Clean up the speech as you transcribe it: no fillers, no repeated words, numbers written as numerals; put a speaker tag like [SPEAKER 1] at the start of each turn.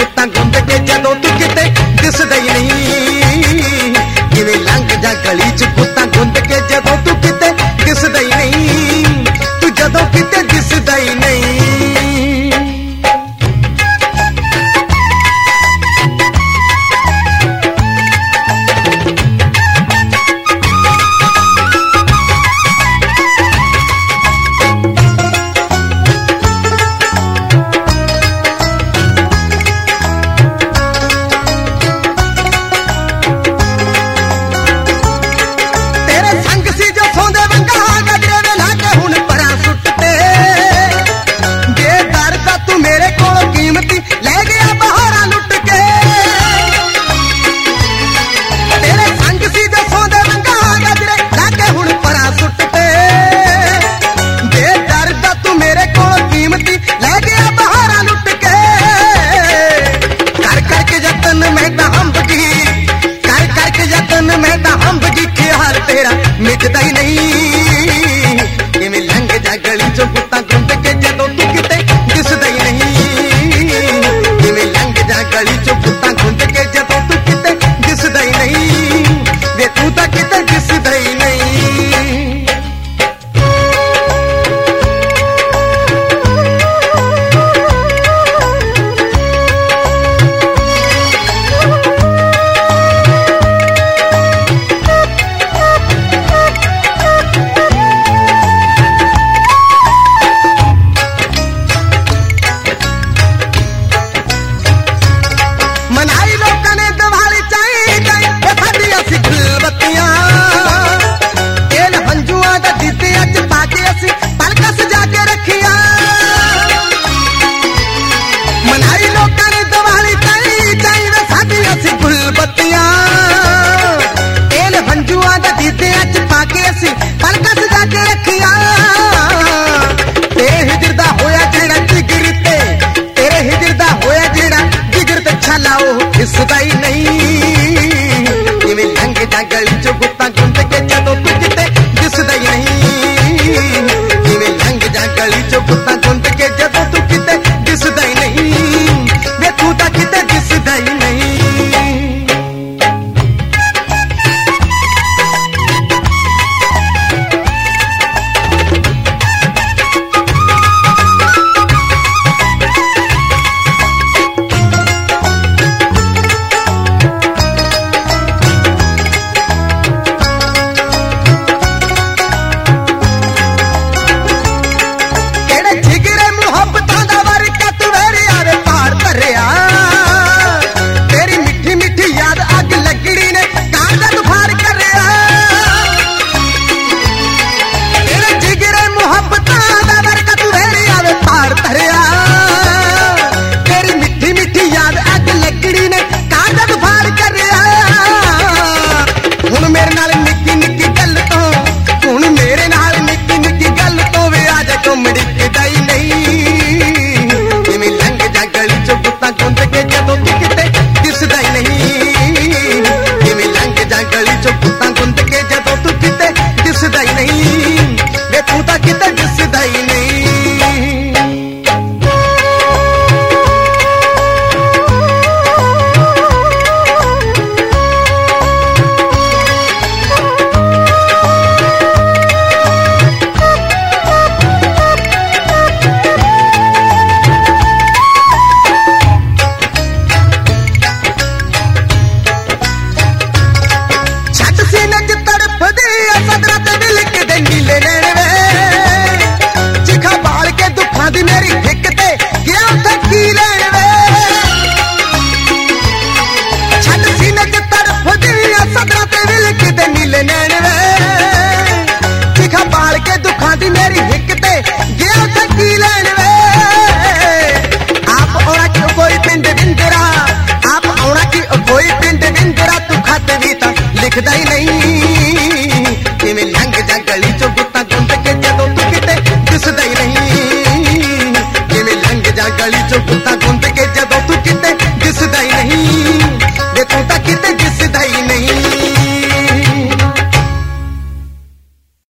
[SPEAKER 1] गुत्तां गुंद के जदों तू किते दिसदा ही नहीं। किवें लंघ जा गली च गुत्तां गुंद के जदों तू किते दिसदा ही नहीं, तू जदों किते दिसदा ही नहीं। मिटदा ही नहीं। किवें लंघ जा गली चों गुत्तां गुंद के जदों तू किते दिसदा ही नहीं। किवें लंघ जा गली चों गुत्तां गुंद के जदों तू किते दिसदा ही नहीं, वे तू तां किते दिसदा ही नहीं। दिसदा ही नहीं। किवें लंघ जा गली चों गुत्तां गुंद के जदों तू किते दिसदा ही नहीं। किवें लंघ जा गली चों गुत्तां गुंद के जदों तू किते दिसदा ही नहीं, वे तू तां किते दिसदा ही नहीं। दिखदा ही नहीं। किवें लंघ जा गली चों गुत्तां गुंद के जदों तू किते दिसदा ही नहीं। किवें लंघ जा गली चों गुत्तां गुंद